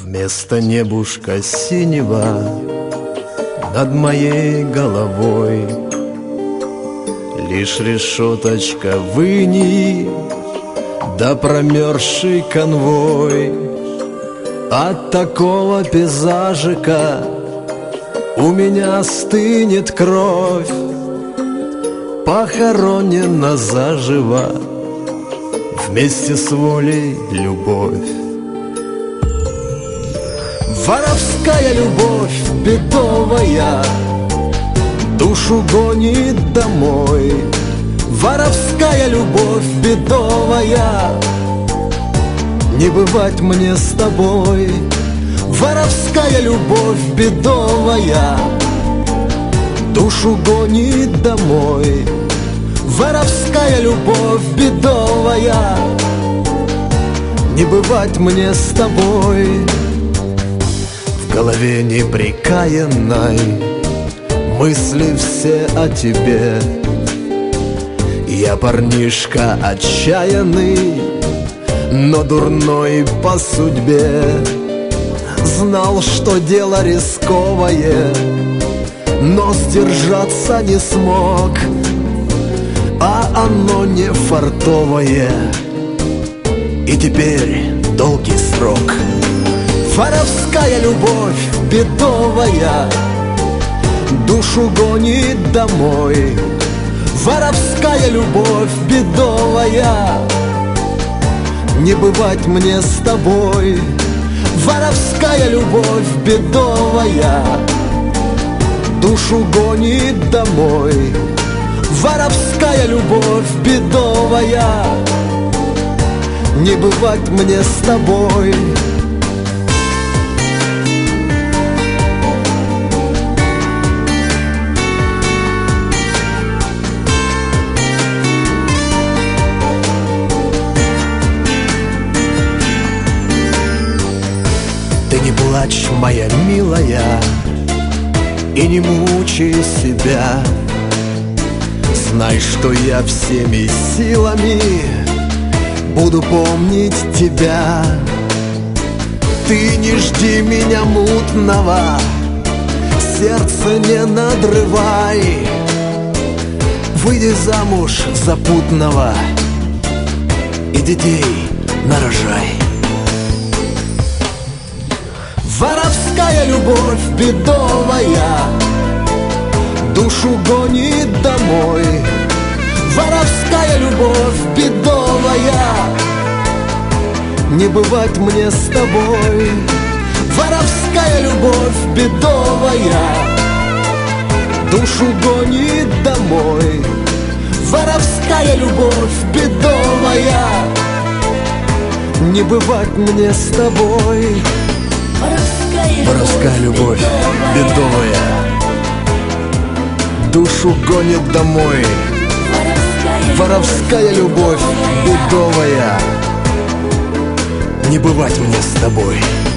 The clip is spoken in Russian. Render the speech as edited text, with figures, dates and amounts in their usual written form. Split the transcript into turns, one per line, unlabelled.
Вместо небушка синего над моей головой лишь решеточка в инии, да промерзший конвой. От такого пейзажика у меня стынет кровь, похоронена заживо вместе с волей любовь. Воровская любовь бедовая душу гонит домой. Воровская любовь бедовая, не бывать мне с тобой. Воровская любовь бедовая душу гонит домой. Воровская любовь бедовая, не бывать мне с тобой. В голове непрекаянной мысли все о тебе. Я парнишка отчаянный, но дурной по судьбе. Знал, что дело рисковое, но сдержаться не смог, а оно не фартовое, и теперь долгий срок. Воровская любовь бедовая душу гонит домой. Воровская любовь бедовая, не бывать мне с тобой. Воровская любовь бедовая душу гонит домой. Воровская любовь бедовая, не бывать мне с тобой. Ты не плачь, моя милая, и не мучай себя. Знай, что я всеми силами буду помнить тебя. Ты не жди меня мутного, сердце не надрывай. Выйди замуж за путного и детей нарожай. Воровская любовь бедовая душу гонит домой. Воровская любовь бедовая, не бывать мне с тобой. Воровская любовь бедовая душу гонит домой. Воровская любовь бедовая, не бывать мне с тобой. Воровская любовь бедовая душу гонит домой. Воровская любовь бедовая, не бывать мне с тобой.